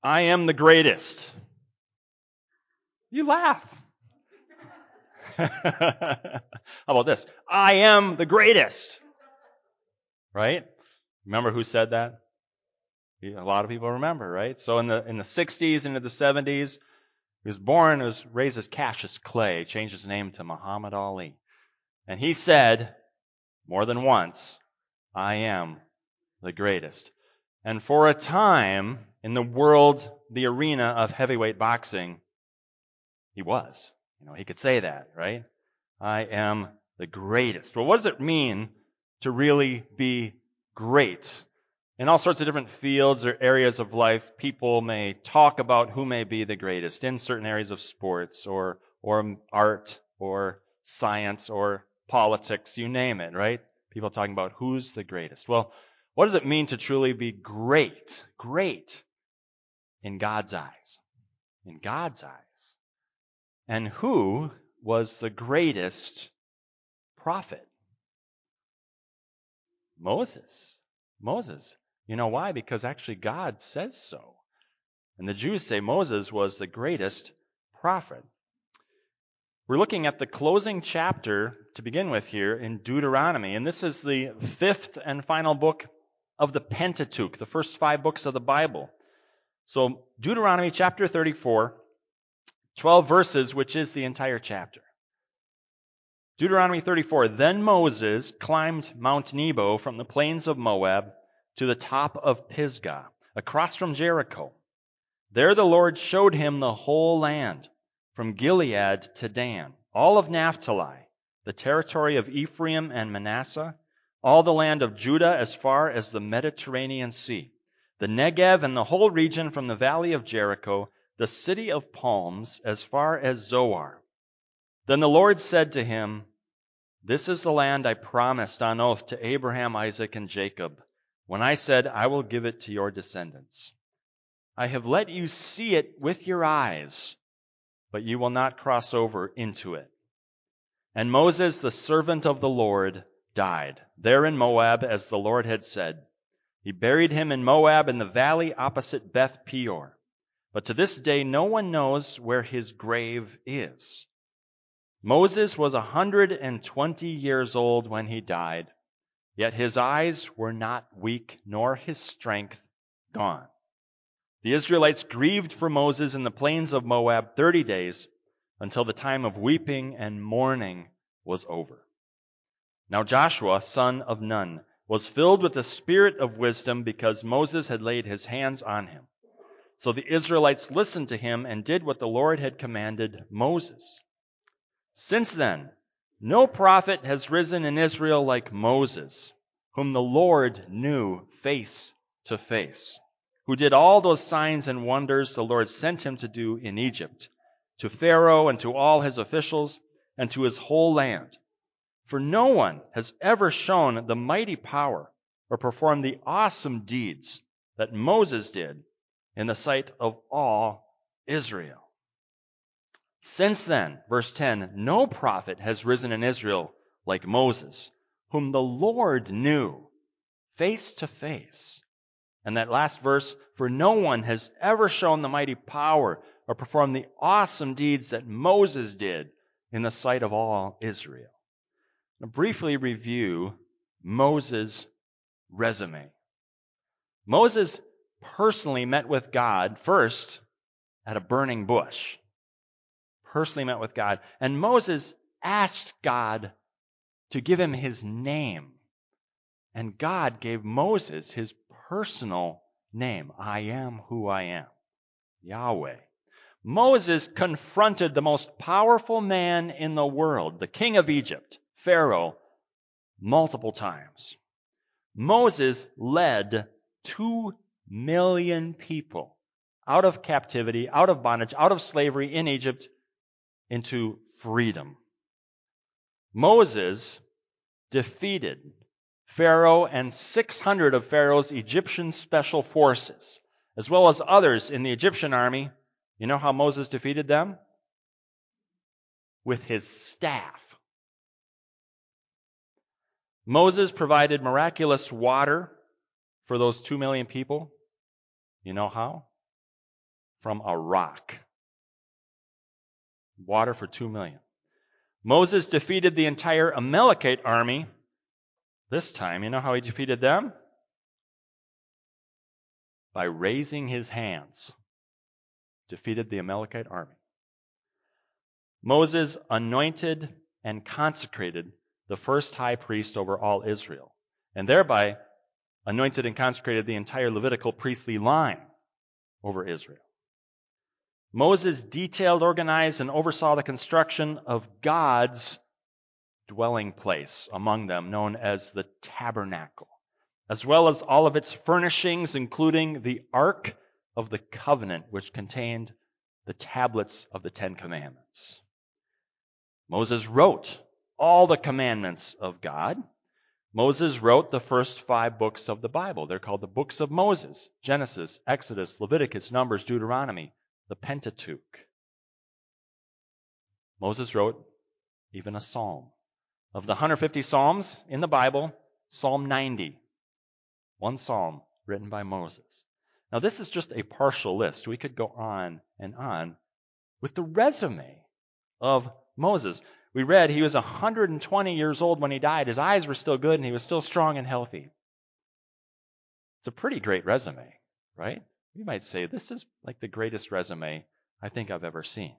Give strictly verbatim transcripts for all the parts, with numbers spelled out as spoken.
I am the greatest. You laugh. How about this? I am the greatest. Right? Remember who said that? A lot of people remember, right? So in the in the sixties into the seventies, he was born, was raised as Cassius Clay, changed his name to Muhammad Ali. And he said more than once, I am the greatest. And for a time in the world, the arena of heavyweight boxing, he was. You know, he could say that, right? I am the greatest. Well, what does it mean to really be great? In all sorts of different fields or areas of life, people may talk about who may be the greatest in certain areas of sports or or art or science or politics, you name it, right? People talking about who's the greatest. Well, what does it mean to truly be great? Great in God's eyes. In God's eyes. And who was the greatest prophet? Moses. Moses. You know why? Because actually God says so. And the Jews say Moses was the greatest prophet. We're looking at the closing chapter to begin with here in Deuteronomy. And this is the fifth and final book of the Pentateuch, the first five books of the Bible. So Deuteronomy chapter thirty-four, twelve verses, which is the entire chapter. Deuteronomy thirty-four, Then Moses climbed Mount Nebo from the plains of Moab to the top of Pisgah, across from Jericho. There the Lord showed him the whole land, from Gilead to Dan, all of Naphtali, the territory of Ephraim and Manasseh, all the land of Judah as far as the Mediterranean Sea, the Negev and the whole region from the valley of Jericho, the city of palms as far as Zoar. Then the Lord said to him, This is the land I promised on oath to Abraham, Isaac, and Jacob, when I said, I will give it to your descendants. I have let you see it with your eyes, but you will not cross over into it. And Moses, the servant of the Lord, died there in Moab, as the Lord had said. He buried him in Moab in the valley opposite Beth Peor. But to this day no one knows where his grave is. Moses was a hundred and twenty years old when he died, yet his eyes were not weak, nor his strength gone. The Israelites grieved for Moses in the plains of Moab thirty days, until the time of weeping and mourning was over. Now Joshua, son of Nun, was filled with the spirit of wisdom because Moses had laid his hands on him. So the Israelites listened to him and did what the Lord had commanded Moses. Since then, no prophet has risen in Israel like Moses, whom the Lord knew face to face, who did all those signs and wonders the Lord sent him to do in Egypt, to Pharaoh and to all his officials, and to his whole land. For no one has ever shown the mighty power or performed the awesome deeds that Moses did in the sight of all Israel. Since then, verse ten, no prophet has risen in Israel like Moses, whom the Lord knew face to face. And that last verse, for no one has ever shown the mighty power or performed the awesome deeds that Moses did in the sight of all Israel. Now, briefly review Moses' resume. Moses personally met with God first at a burning bush. Personally met with God. And Moses asked God to give him his name. And God gave Moses his personal name. I am who I am. Yahweh. Moses confronted the most powerful man in the world, the king of Egypt, Pharaoh, multiple times. Moses led two million people out of captivity, out of bondage, out of slavery in Egypt into freedom. Moses defeated Pharaoh and six hundred of Pharaoh's Egyptian special forces, as well as others in the Egyptian army. You know how Moses defeated them? With his staff. Moses provided miraculous water for those two million people. You know how? from a rock. Water for two million. Moses defeated the entire Amalekite army. This time, you know how he defeated them? By raising his hands. Defeated the Amalekite army. Moses anointed and consecrated the first high priest over all Israel, and thereby anointed and consecrated the entire Levitical priestly line over Israel. Moses detailed, organized, and oversaw the construction of God's dwelling place among them, known as the tabernacle, as well as all of its furnishings, including the Ark of the Covenant, which contained the tablets of the Ten Commandments. Moses wrote all the commandments of God. Moses wrote the first five books of the Bible. They're called the books of Moses: Genesis, Exodus, Leviticus, Numbers, Deuteronomy, the Pentateuch. Moses wrote even a psalm. Of the one hundred fifty psalms in the Bible, Psalm ninety, one psalm written by Moses. Now, this is just a partial list. We could go on and on with the resume of Moses. We read he was one hundred twenty years old when he died. His eyes were still good and he was still strong and healthy. It's a pretty great resume, right? You might say this is like the greatest resume I think I've ever seen.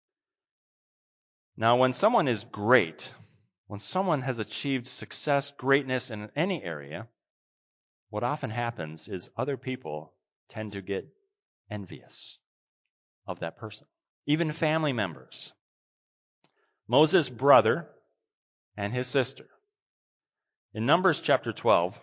Now, when someone is great, when someone has achieved success, greatness in any area, what often happens is other people tend to get envious of that person, even family members. Moses' brother and his sister. In Numbers chapter twelve,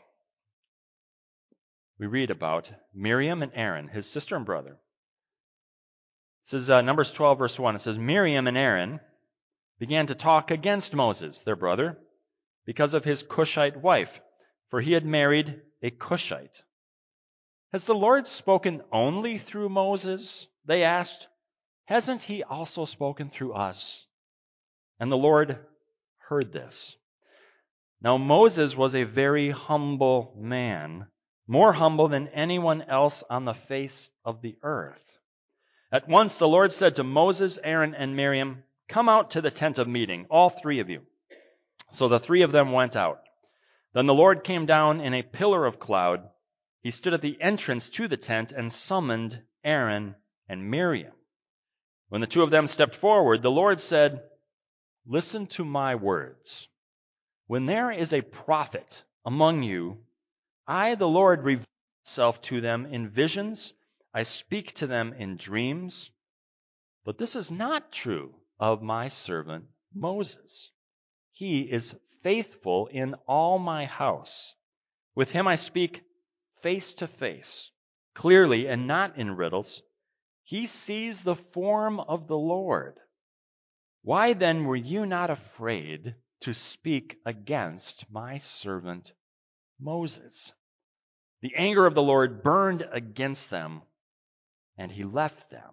we read about Miriam and Aaron, his sister and brother. It says, uh, Numbers twelve, verse one, it says, Miriam and Aaron began to talk against Moses, their brother, because of his Cushite wife, for he had married a Cushite. Has the Lord spoken only through Moses? They asked. Hasn't he also spoken through us? And the Lord heard this. Now Moses was a very humble man, more humble than anyone else on the face of the earth. At once the Lord said to Moses, Aaron, and Miriam, come out to the tent of meeting, all three of you. So the three of them went out. Then the Lord came down in a pillar of cloud. He stood at the entrance to the tent and summoned Aaron and Miriam. When the two of them stepped forward, the Lord said, listen to my words. When there is a prophet among you, I, the Lord, reveal myself to them in visions. I speak to them in dreams. But this is not true of my servant Moses. He is faithful in all my house. With him I speak face to face, clearly and not in riddles. He sees the form of the Lord. Why then were you not afraid to speak against my servant Moses? The anger of the Lord burned against them, and he left them.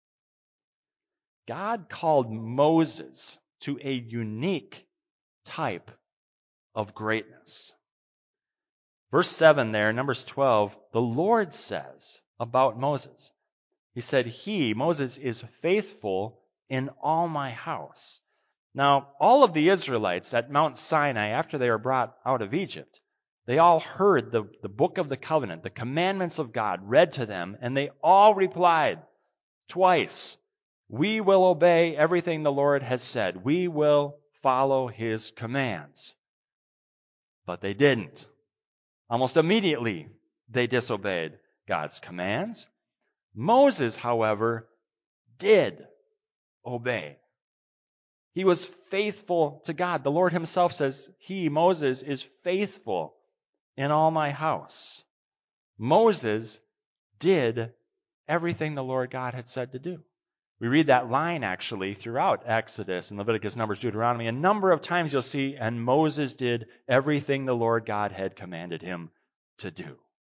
God called Moses to a unique type of greatness. Verse seven there, Numbers twelve, the Lord says about Moses, he said, he, Moses, is faithful in all my house. Now, all of the Israelites at Mount Sinai, after they were brought out of Egypt, they all heard the, the book of the covenant, the commandments of God read to them, and they all replied twice, we will obey everything the Lord has said. We will follow his commands. But they didn't. Almost immediately, they disobeyed God's commands. Moses, however, did obey. He was faithful to God. The Lord himself says, he, Moses, is faithful in all my house. Moses did everything the Lord God had said to do. We read that line actually throughout Exodus and Leviticus, Numbers, Deuteronomy. A number of times you'll see, and Moses did everything the Lord God had commanded him to do.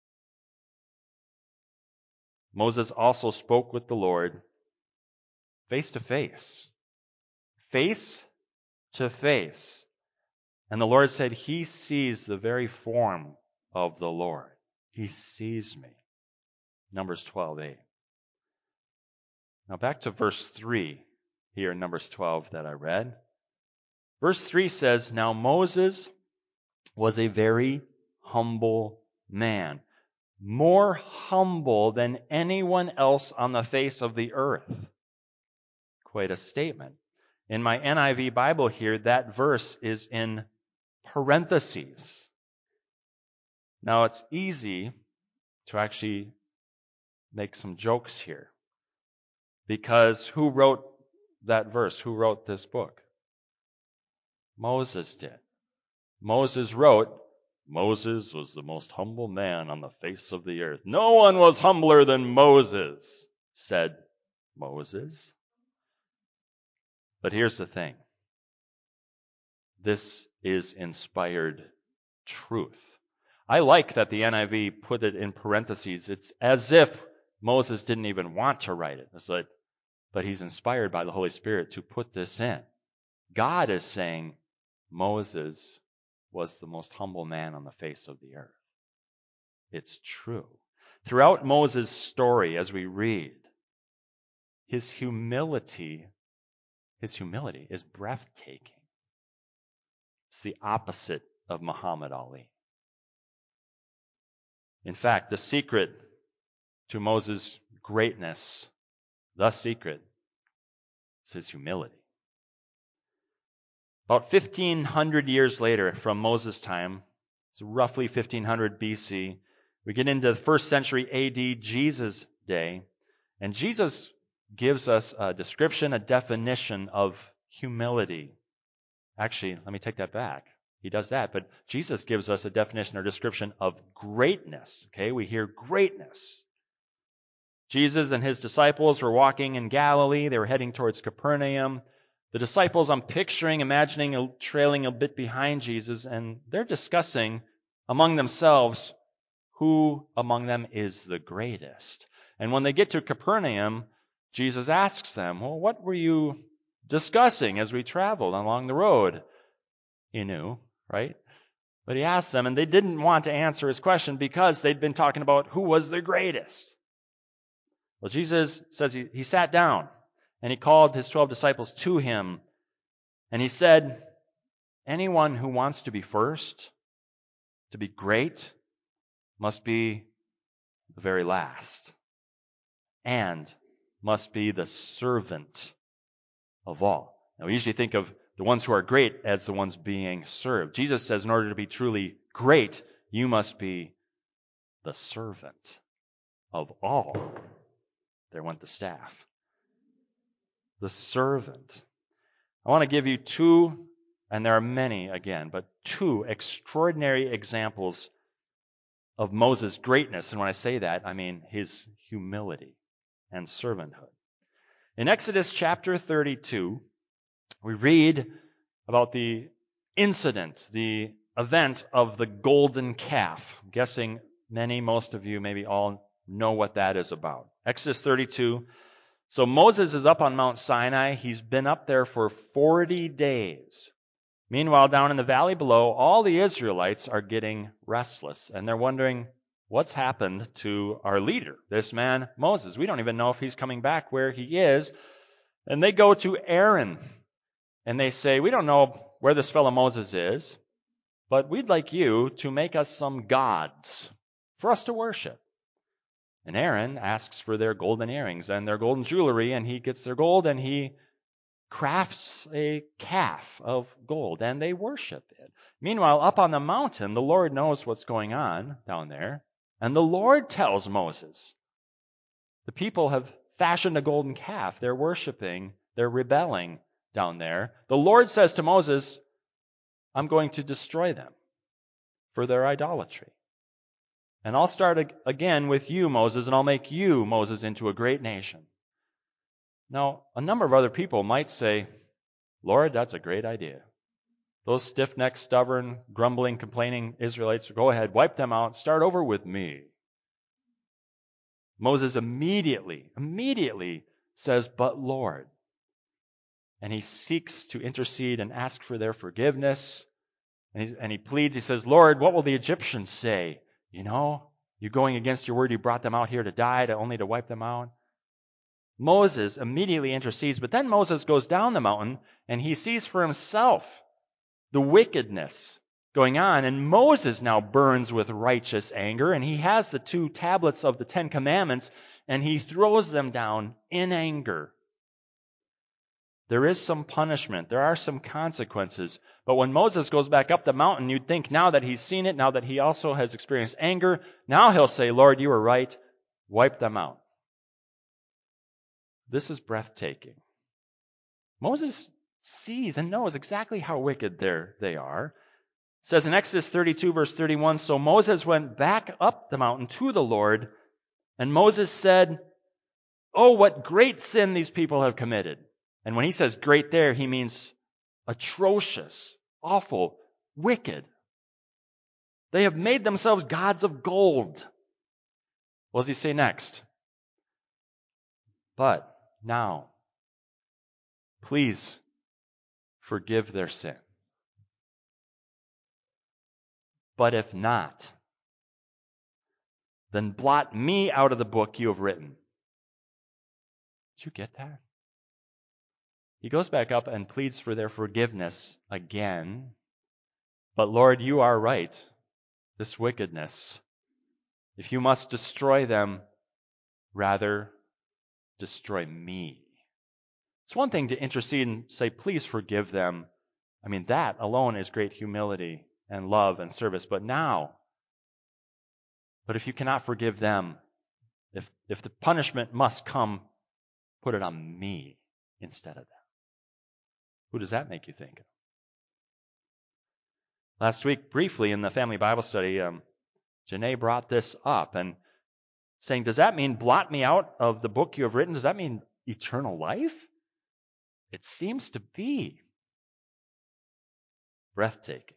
Moses also spoke with the Lord face to face. Face to face. And the Lord said, he sees the very form of the Lord. He sees me. Numbers twelve eight. Now back to verse three here in Numbers twelve that I read. Verse three says, "Now Moses was a very humble man, more humble than anyone else on the face of the earth." Quite a statement. In my N I V Bible here, that verse is in parentheses. Now it's easy to actually make some jokes here, because who wrote that verse? Who wrote this book? Moses did. Moses wrote, "Moses was the most humble man on the face of the earth. No one was humbler than Moses," said Moses. But here's the thing. This is inspired truth. I like that the N I V put it in parentheses. It's as if Moses didn't even want to write it. It's like, but he's inspired by the Holy Spirit to put this in. God is saying Moses was the most humble man on the face of the earth. It's true. Throughout Moses' story, as we read, his humility, his humility is breathtaking. It's the opposite of Muhammad Ali. In fact, the secret to Moses' greatness, the secret, is his humility. About fifteen hundred years later from Moses' time, it's roughly fifteen hundred B C, we get into the first century A D, Jesus' day, and Jesus gives us a description, a definition of humility. Actually, let me take that back. He does that, but Jesus gives us a definition or description of greatness. Okay, we hear greatness. Jesus and his disciples were walking in Galilee. They were heading towards Capernaum. The disciples, I'm picturing, imagining, trailing a bit behind Jesus, and they're discussing among themselves who among them is the greatest. And when they get to Capernaum, Jesus asks them, "Well, what were you discussing as we traveled along the road?" He knew, right? But he asked them, and they didn't want to answer his question because they'd been talking about who was the greatest. Well, Jesus says he, he sat down, and he called his twelve disciples to him, and he said, "Anyone who wants to be first, to be great, must be the very last, and must be the servant of all." Now, we usually think of the ones who are great as the ones being served. Jesus says, in order to be truly great, you must be the servant of all. There went the staff. The servant. I want to give you two, and there are many again, but two extraordinary examples of Moses' greatness. And when I say that, I mean his humility and servanthood. In Exodus chapter thirty-two, we read about the incident, the event of the golden calf. I'm guessing many, most of you, maybe all know what that is about. Exodus thirty-two. So Moses is up on Mount Sinai. He's been up there for forty days. Meanwhile, down in the valley below, all the Israelites are getting restless, and they're wondering, what's happened to our leader, this man Moses? We don't even know if he's coming back where he is. And they go to Aaron, and they say, "We don't know where this fellow Moses is, but we'd like you to make us some gods for us to worship." And Aaron asks for their golden earrings and their golden jewelry, and he gets their gold, and he crafts a calf of gold, and they worship it. Meanwhile, up on the mountain, the Lord knows what's going on down there, and the Lord tells Moses, the people have fashioned a golden calf. They're worshiping, they're rebelling down there. The Lord says to Moses, "I'm going to destroy them for their idolatry. And I'll start again with you, Moses, and I'll make you, Moses, into a great nation." Now, a number of other people might say, "Lord, that's a great idea. Those stiff-necked, stubborn, grumbling, complaining Israelites, go ahead, wipe them out, start over with me." Moses immediately, immediately says, "But Lord." And he seeks to intercede and ask for their forgiveness. And, he's, and he pleads, he says, "Lord, what will the Egyptians say? You know, you're going against your word. You brought them out here to die, to only to wipe them out." Moses immediately intercedes, but then Moses goes down the mountain and he sees for himself the wickedness going on. And Moses now burns with righteous anger, and he has the two tablets of the Ten Commandments, and he throws them down in anger. There is some punishment. There are some consequences. But when Moses goes back up the mountain, you'd think now that he's seen it, now that he also has experienced anger, now he'll say, Lord, you were right. Wipe them out. This is breathtaking. Moses sees and knows exactly how wicked they are. It says in Exodus thirty-two, verse thirty-one, so Moses went back up the mountain to the Lord, and Moses said, oh, what great sin these people have committed. And when he says great there, he means atrocious, awful, wicked. They have made themselves gods of gold. What does he say next? But now, please forgive their sin. But if not, then blot me out of the book you have written. Did you get that? He goes back up and pleads for their forgiveness again. But Lord, you are right. This wickedness, if you must destroy them, rather destroy me. It's one thing to intercede and say, please forgive them. I mean, that alone is great humility and love and service. But now, but if you cannot forgive them, if if the punishment must come, put it on me instead of them. Who does that make you think of? Last week, briefly in the family Bible study, um, Janae brought this up and saying, does that mean blot me out of the book you have written? Does that mean eternal life? It seems to be breathtaking.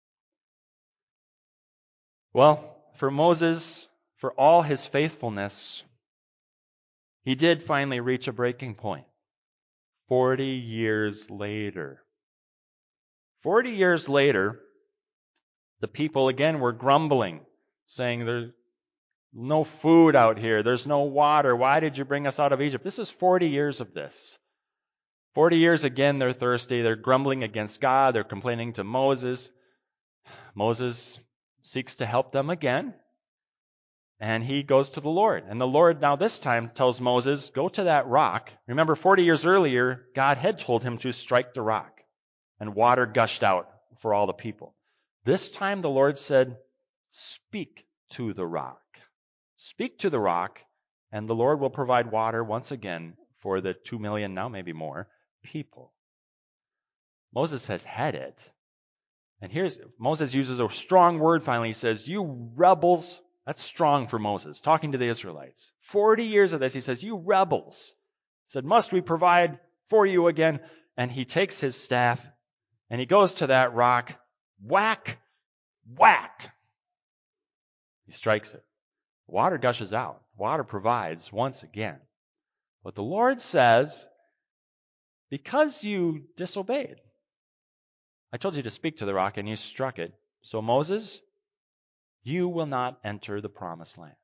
Well, for Moses, for all his faithfulness, he did finally reach a breaking point. Forty years later. Forty years later, the people again were grumbling, saying there's no food out here, there's no water, why did you bring us out of Egypt? This is forty years of this. Forty years again, they're thirsty, they're grumbling against God, they're complaining to Moses. Moses seeks to help them again, and he goes to the Lord. And the Lord now this time tells Moses, go to that rock. Remember, forty years earlier, God had told him to strike the rock, and water gushed out for all the people. This time the Lord said, speak to the rock. Speak to the rock, and the Lord will provide water once again for the two million, now maybe more, people. Moses has had it. And here's, Moses uses a strong word finally. He says, you rebels. That's strong for Moses, talking to the Israelites. Forty years of this, he says, you rebels. He said, must we provide for you again? And he takes his staff, and he goes to that rock, whack, whack. He strikes it. Water gushes out. Water provides once again. But the Lord says, because you disobeyed, I told you to speak to the rock and you struck it. So Moses, you will not enter the promised land.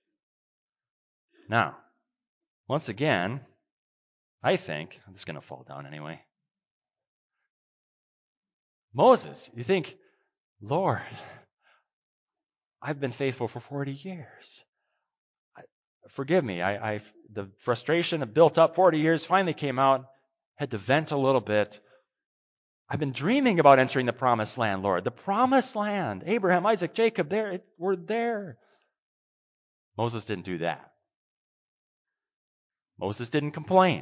Now, once again, I think, this is going to fall down anyway. Moses, you think, Lord, I've been faithful for forty years. I, forgive me. I, I, the frustration that built up forty years finally came out. Had to vent a little bit. I've been dreaming about entering the promised land, Lord. The promised land. Abraham, Isaac, Jacob, there, it, we're there. Moses didn't do that. Moses didn't complain.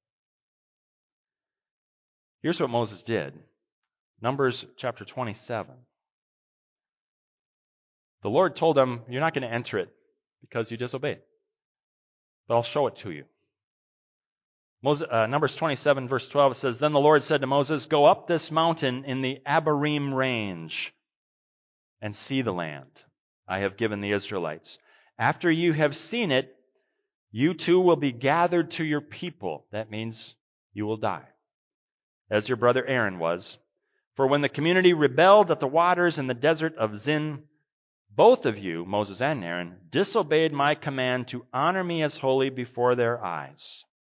Here's what Moses did. Numbers chapter twenty-seven. The Lord told him, you're not going to enter it because you disobeyed. But I'll show it to you. Moses, uh, Numbers twenty-seven, verse twelve says, then the Lord said to Moses, go up this mountain in the Abarim range and see the land I have given the Israelites. After you have seen it, you too will be gathered to your people. That means you will die, as your brother Aaron was. For when the community rebelled at the waters in the desert of Zin, both of you, Moses and Aaron, disobeyed my command to honor me as holy before their eyes.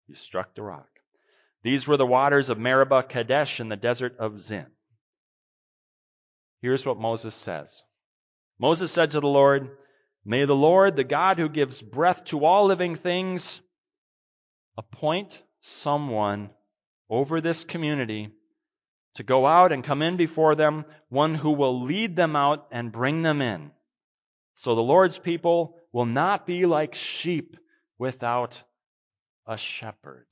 You struck the rock. These were the waters of Meribah Kadesh in the desert of Zin. Here's what Moses says. Moses said to the Lord, "May the Lord, the God who gives breath to all living things, appoint someone over this community to go out and come in before them, one who will lead them out and bring them in. So the Lord's people will not be like sheep without a shepherd."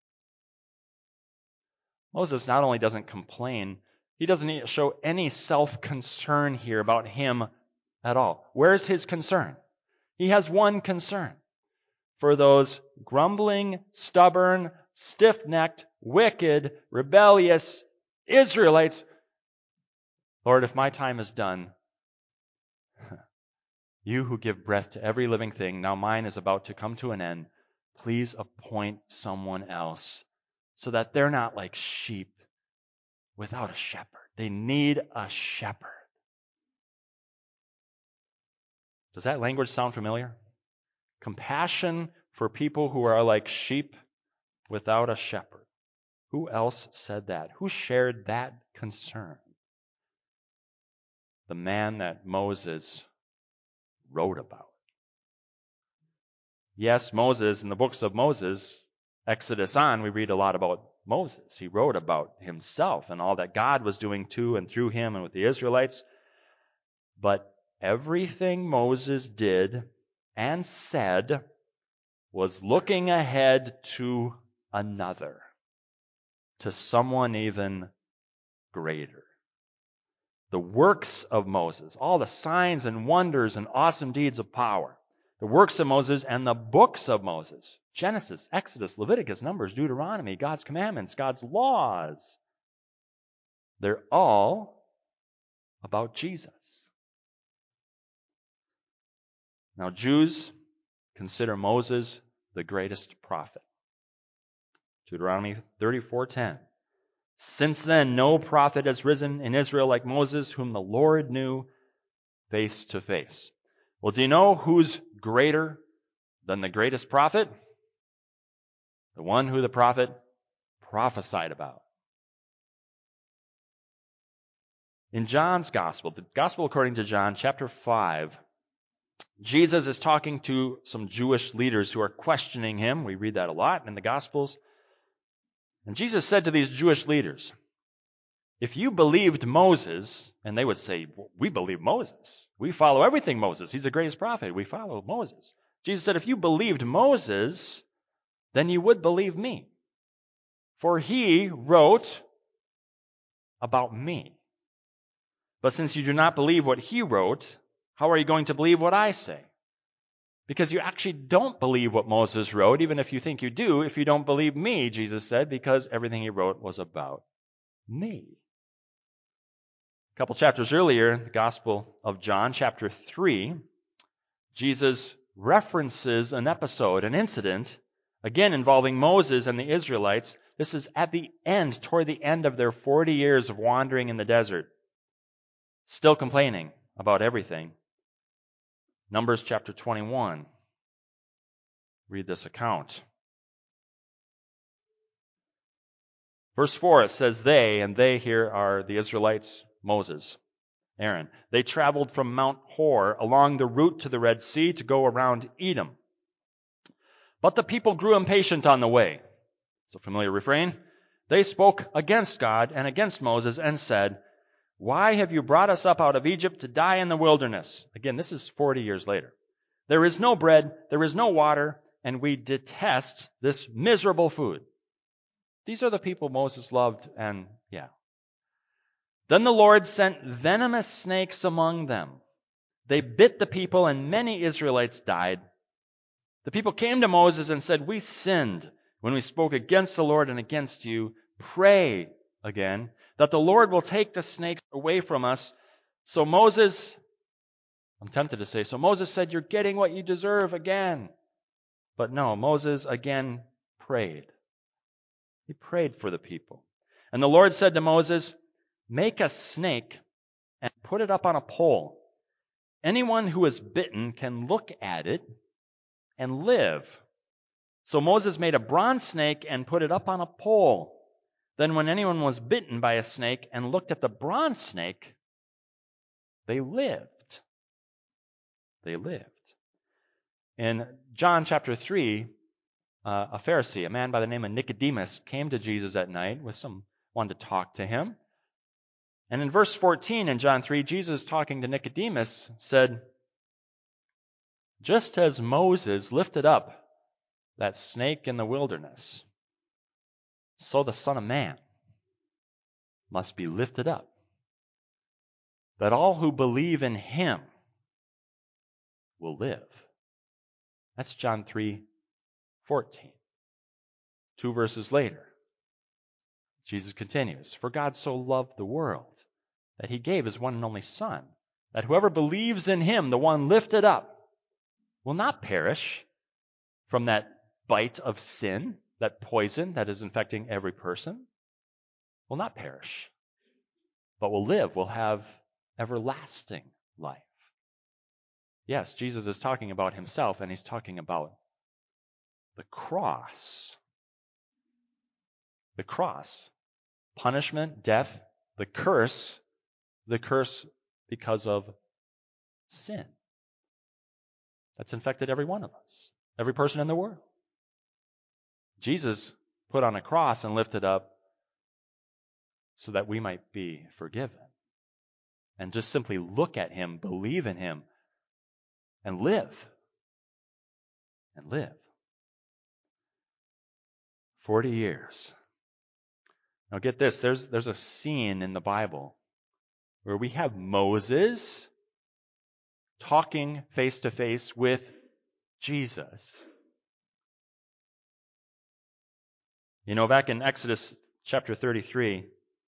Moses not only doesn't complain, he doesn't show any self-concern here about him at all. Where's his concern? He has one concern. For those grumbling, stubborn, stiff-necked, wicked, rebellious Israelites, Lord, if my time is done, you who give breath to every living thing, now mine is about to come to an end. Please appoint someone else so that they're not like sheep without a shepherd. They need a shepherd. Does that language sound familiar? Compassion for people who are like sheep without a shepherd. Who else said that? Who shared that concern? The man that Moses wrote about. Yes, Moses, in the books of Moses, Exodus on, we read a lot about Moses. He wrote about himself and all that God was doing to and through him and with the Israelites. But everything Moses did and said was looking ahead to another, to someone even greater. The works of Moses, all the signs and wonders and awesome deeds of power, the works of Moses and the books of Moses, Genesis, Exodus, Leviticus, Numbers, Deuteronomy, God's commandments, God's laws, they're all about Jesus. Now, Jews consider Moses the greatest prophet. Deuteronomy thirty-four ten. Since then, no prophet has risen in Israel like Moses, whom the Lord knew face to face. Well, do you know who's greater than the greatest prophet? The one who the prophet prophesied about. In John's Gospel, the Gospel according to John, chapter five, Jesus is talking to some Jewish leaders who are questioning him. We read that a lot in the Gospels. And Jesus said to these Jewish leaders, if you believed Moses, and they would say, we believe Moses. We follow everything Moses. He's the greatest prophet. We follow Moses. Jesus said, if you believed Moses, then you would believe me. For he wrote about me. But since you do not believe what he wrote, how are you going to believe what I say? Because you actually don't believe what Moses wrote, even if you think you do, if you don't believe me, Jesus said, because everything he wrote was about me. A couple chapters earlier, the Gospel of John, chapter three, Jesus references an episode, an incident, again involving Moses and the Israelites. This is at the end, toward the end of their forty years of wandering in the desert, still complaining about everything. Numbers chapter twenty-one. Read this account. Verse four, it says, they, and they here are the Israelites, Moses, Aaron. They traveled from Mount Hor along the route to the Red Sea to go around Edom. But the people grew impatient on the way. It's a familiar refrain. They spoke against God and against Moses and said, why have you brought us up out of Egypt to die in the wilderness? Again, this is forty years later. There is no bread, there is no water, and we detest this miserable food. These are the people Moses loved, and yeah. Then the Lord sent venomous snakes among them. They bit the people, and many Israelites died. The people came to Moses and said, we sinned when we spoke against the Lord and against you. Pray again that the Lord will take the snakes away from us. So Moses, I'm tempted to say, so Moses said, you're getting what you deserve again. But no, Moses again prayed. He prayed for the people. And the Lord said to Moses, make a snake and put it up on a pole. Anyone who is bitten can look at it and live. So Moses made a bronze snake and put it up on a pole. Then when anyone was bitten by a snake and looked at the bronze snake, they lived. They lived. In John chapter three, uh, a Pharisee, a man by the name of Nicodemus, came to Jesus at night with some, wanted to talk to him. And in verse fourteen in John three, Jesus, talking to Nicodemus, said, just as Moses lifted up that snake in the wilderness, so the Son of Man must be lifted up, that all who believe in him will live. That's John three fourteen. Two verses later, Jesus continues, for God so loved the world that he gave his one and only Son, that whoever believes in him, the one lifted up, will not perish from that bite of sin, that poison that is infecting every person, will not perish, but will live, will have everlasting life. Yes, Jesus is talking about himself, and he's talking about the cross. The cross. Punishment, death, the curse, the curse because of sin. That's infected every one of us, every person in the world. Jesus put on a cross and lifted up so that we might be forgiven. And just simply look at him, believe in him, and live. And live. Forty years. Now get this, there's, there's a scene in the Bible where we have Moses talking face to face with Jesus. You know, back in Exodus chapter thirty-three,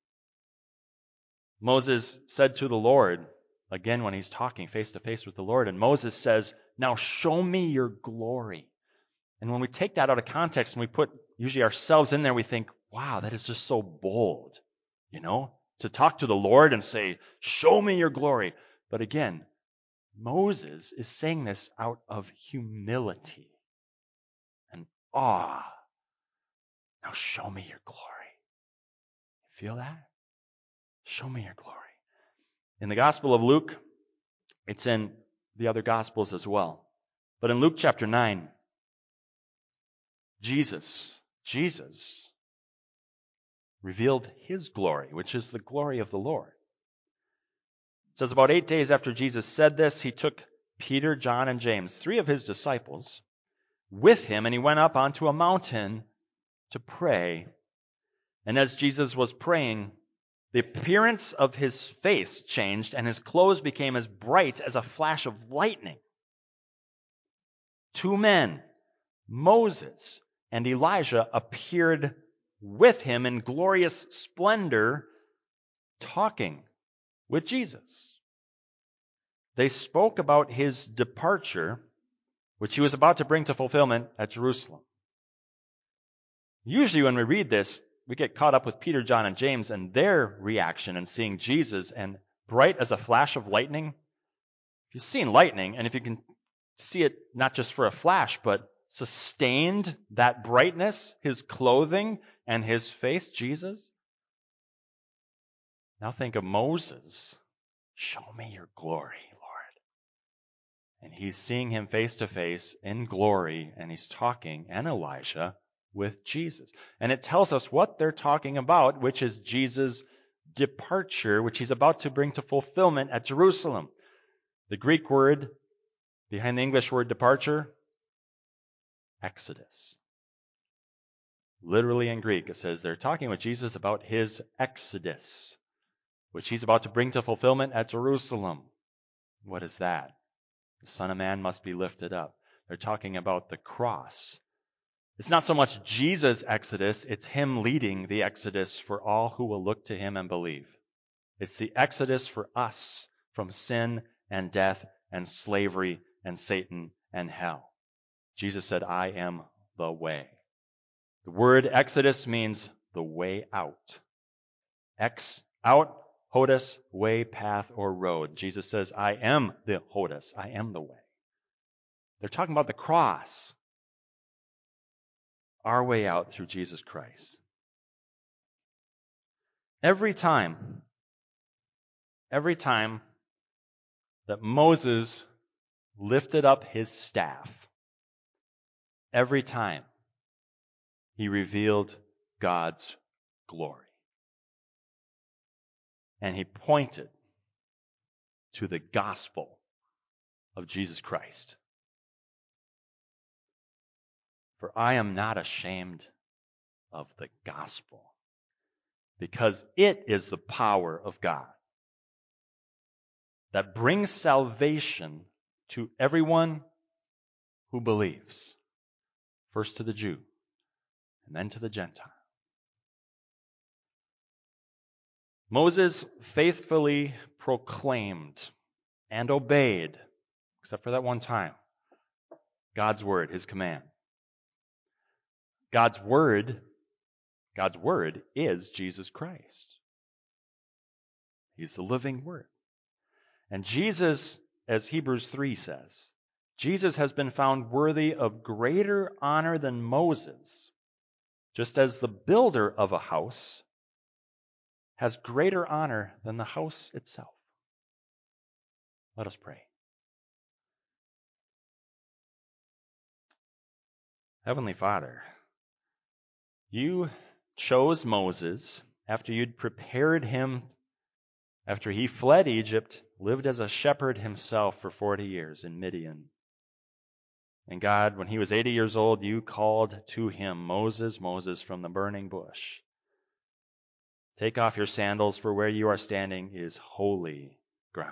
Moses said to the Lord, again when he's talking face to face with the Lord, and Moses says, now show me your glory. And when we take that out of context and we put usually ourselves in there, we think, wow, that is just so bold, you know, to talk to the Lord and say, show me your glory. But again, Moses is saying this out of humility and awe. Now show me your glory. Feel that? Show me your glory. In the Gospel of Luke, it's in the other Gospels as well. But in Luke chapter nine, Jesus, Jesus revealed his glory, which is the glory of the Lord. It says, about eight days after Jesus said this, he took Peter, John, and James, three of his disciples, with him, and he went up onto a mountain to pray. And as Jesus was praying, the appearance of his face changed, and his clothes became as bright as a flash of lightning. Two men, Moses and Elijah, appeared with him in glorious splendor, talking with Jesus. They spoke about his departure, which he was about to bring to fulfillment at Jerusalem. Usually when we read this, we get caught up with Peter, John, and James and their reaction in seeing Jesus and bright as a flash of lightning. If you've seen lightning, and if you can see it not just for a flash, but sustained, that brightness, his clothing and his face, Jesus. Now think of Moses. Show me your glory, Lord. And he's seeing him face to face in glory, and he's talking, and Elijah, with Jesus. And it tells us what they're talking about, which is Jesus' departure, which he's about to bring to fulfillment at Jerusalem. The Greek word behind the English word departure, Exodus. Literally in Greek, it says they're talking with Jesus about his exodus, which he's about to bring to fulfillment at Jerusalem. What is that? The Son of Man must be lifted up. They're talking about the cross. It's not so much Jesus' exodus, it's him leading the exodus for all who will look to him and believe. It's the exodus for us from sin and death and slavery and Satan and hell. Jesus said, I am the way. The word exodus means the way out. Ex, out, hodus, way, path, or road. Jesus says, I am the hodus. I am the way. They're talking about the cross. our way out through Jesus Christ. Every time, every time that Moses lifted up his staff, every time he revealed God's glory. And he pointed to the gospel of Jesus Christ. For I am not ashamed of the gospel, because it is the power of God that brings salvation to everyone who believes, first to the Jew and then to the Gentile. Moses faithfully proclaimed and obeyed, except for that one time, God's word, his command. God's word, God's word is Jesus Christ. He's the living word. And Jesus, as Hebrews three says, Jesus has been found worthy of greater honor than Moses, just as the builder of a house has greater honor than the house itself. Let us pray. Heavenly Father, you chose Moses after you'd prepared him, after he fled Egypt, lived as a shepherd himself for forty years in Midian. And God, when he was eighty years old, you called to him, Moses, Moses, from the burning bush. Take off your sandals, for where you are standing is holy ground.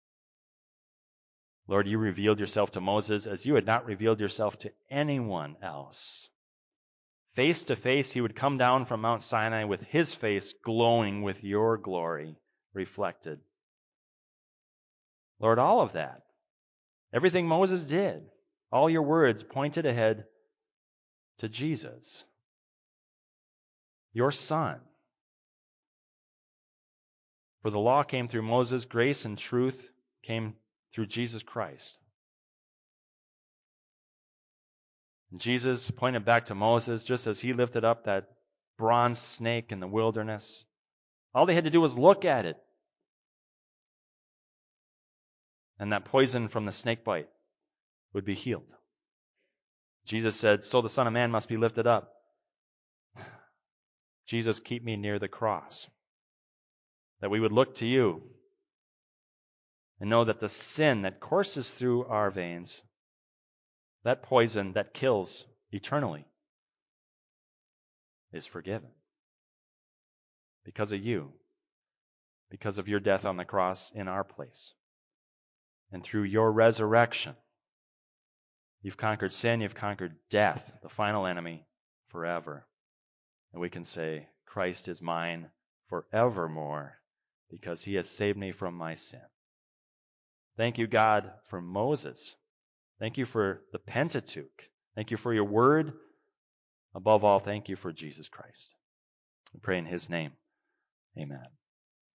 Lord, you revealed yourself to Moses as you had not revealed yourself to anyone else. Face to face, he would come down from Mount Sinai with his face glowing with your glory reflected. Lord, all of that, everything Moses did, all your words pointed ahead to Jesus, your Son. For the law came through Moses, grace and truth came through Jesus Christ. And Jesus pointed back to Moses, just as he lifted up that bronze snake in the wilderness. All they had to do was look at it. And that poison from the snake bite would be healed. Jesus said, so the Son of Man must be lifted up. Jesus, keep me near the cross. That we would look to you and know that the sin that courses through our veins, that poison that kills eternally, is forgiven. Because of you. Because of your death on the cross in our place. And through your resurrection, you've conquered sin, you've conquered death, the final enemy, forever. And we can say, Christ is mine forevermore, because he has saved me from my sin. Thank you, God, for Moses. Thank you for the Pentateuch. Thank you for your word. Above all, thank you for Jesus Christ. We pray in his name. Amen.